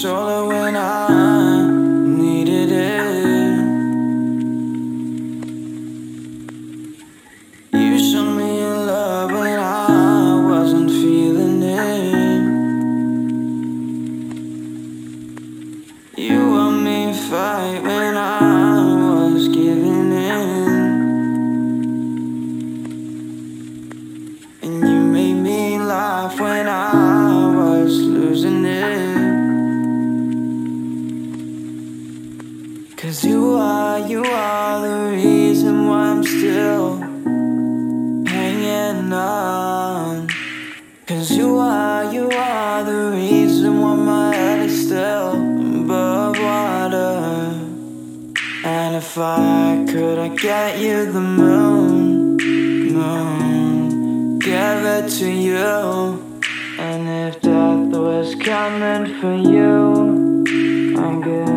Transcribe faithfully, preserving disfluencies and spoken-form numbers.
shoulder when I needed it. You showed me your love when I wasn't feeling it. You helped me fight when I was giving in. And you made me laugh when I was losing it. 'Cause you are, you are the reason why I'm still hanging on. 'Cause you are, you are the reason why my head is still above water. And if I could, I'd get you the moon, moon, give it to you. And if death was coming for you, I'm good.